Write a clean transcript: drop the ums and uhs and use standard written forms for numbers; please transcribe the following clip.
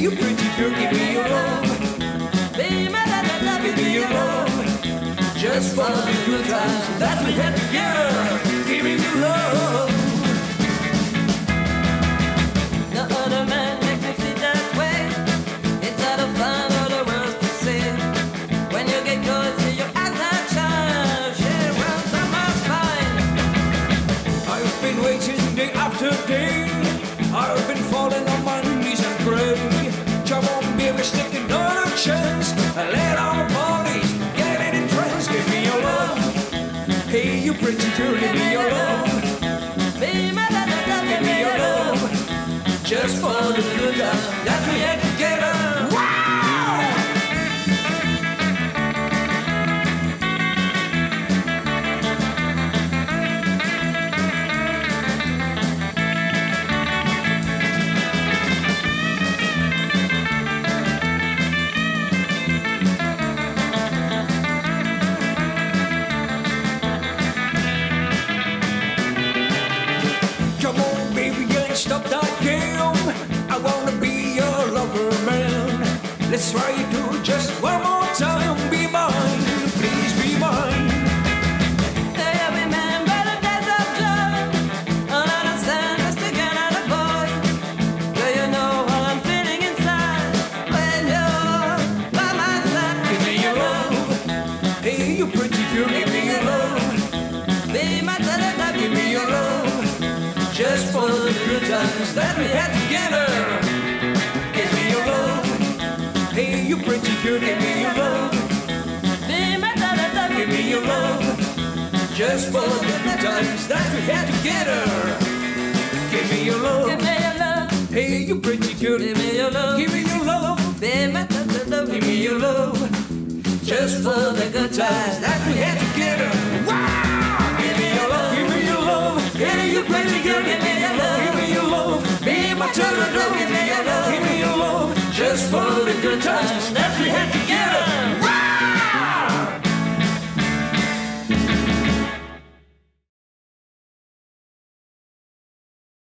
you pretty girl, give me your love. Be my love, Give me your love. Just for the good times that we had together. Give me your love. no other man makes me feel that way. It's out of fun or the words to say. When you get close, see your eyes that shine. Share runs on my spine. I've been waiting day after day. I've been falling on my knees and pray. Come on, baby, stick another chance. Let our bodies get it in trance. Give me your love. Hey, you pretty girl, give me your love. Be my love, Give me your love. Just for the good times that we had together. Wow! Come on, baby, ain't stop that game. I wanna be your lover, man. Let's try it do just one more time. Be mine, please be mine. do you remember the days of joy? Under the sun, just together, the boy. Do you know how I'm feeling inside when you're by my side? Give me your love. Hey, you pretty girl, give me your love. Be my love, Give me your love. Just for the good times that we had together. Give me your love. Hey, you pretty girl, give me your love. be my love, Give me your love. Just for the good times that we had together. Give me your give love. me your love, Hey, you pretty girl, give me your love, give me your love. be my love, Give me your love. Just for the good times that we had together. Wow! Give me your love. Give me your love. Hey, you pretty girl, give me your love. Give me your love. Be my turtle, give me your love. Give me your love. Just for the good times